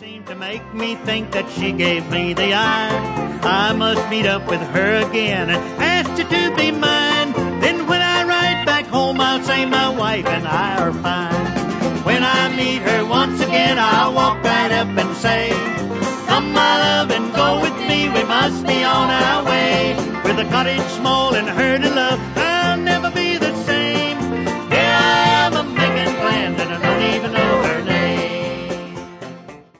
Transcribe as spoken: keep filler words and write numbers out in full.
seemed to make me think that she gave me the eye. I must meet up with her again and ask her to be mine. Then when I ride back home, I'll say my wife and I are fine. When I meet her once again, I'll walk right up and say, come, my love, and go with me. We must be on our way, with a cottage small and her to love.